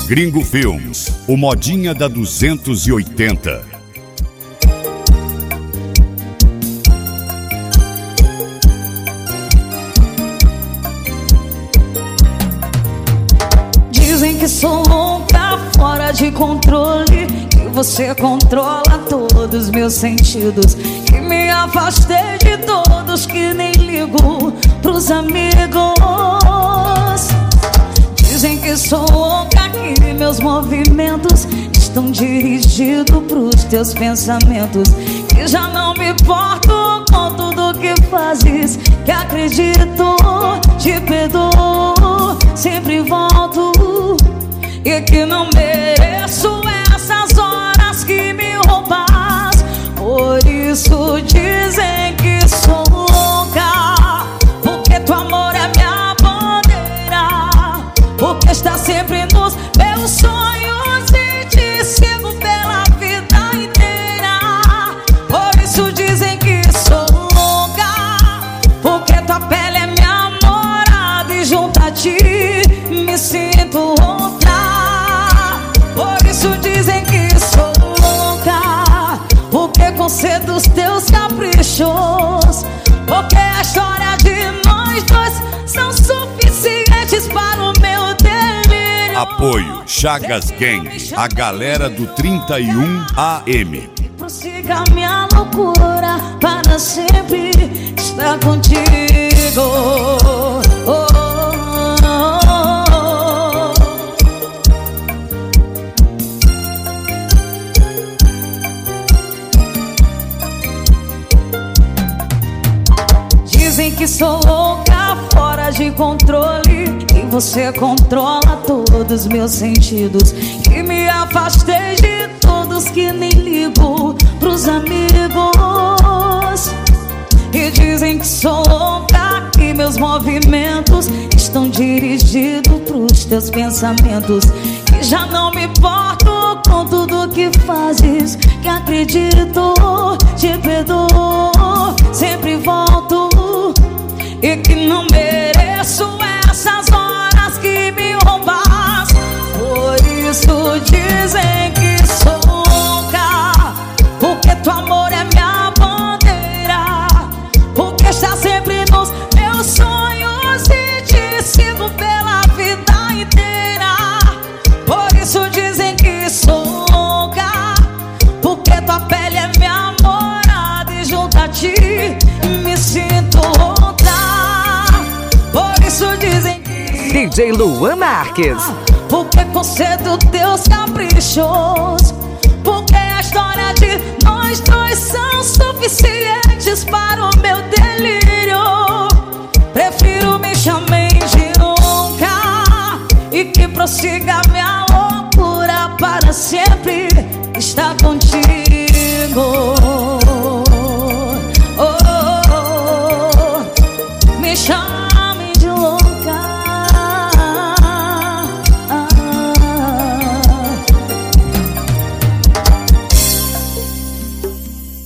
Gringo Films, o modinha da 280. Dizem que sou louca, fora de controle, que você controla todos os meus sentidos, que me afastei de todos, que nem ligo pros amigos. Dizem que sou louca, que meus movimentos estão dirigidos pros teus pensamentos, que já não me importo com tudo que fazes, que acredito, te perdoo, sempre volto, e que não mereço essas horas que me roubas. Por isso dizem que sou louca, porque teu amor é minha bandeira, porque está sempre nos meus sonhos e te sigo pela vida inteira. Por isso dizem que sou louca, porque tua pele é minha morada e junto a ti me sinto outra. Por isso dizem que sou louca, porque concedo os teus caprichos, porque a história de nós dois são suficientes para o meu delírio. Apoio Chagas Gang, a galera do 31 AM. Prossiga minha loucura para sempre estar contigo. Dizem que sou louca, fora de controle, que você controla todos os meus sentidos, que me afastei de todos, que nem ligo pros amigos. E dizem que sou louca, que meus movimentos estão dirigidos pros teus pensamentos, que já não me importo com tudo que fazes, que acredito, te perdoo, sempre volto, e que não mereço essas horas que me roubas. Por isso dizem que sou louca, porque teu amor é minha bandeira, porque está sempre nos meus sonhos e te sigo pela vida inteira. Por isso dizem que sou louca, porque tua pele é minha morada e junto a ti me sinto outra. Por isso dizem que DJ Luan Marques, porque concedo teus caprichos, porque a história de nós dois são suficientes para o meu delírio. Prefiro me chamar de louca e que prossiga minha loucura para sempre estar contigo. Me chama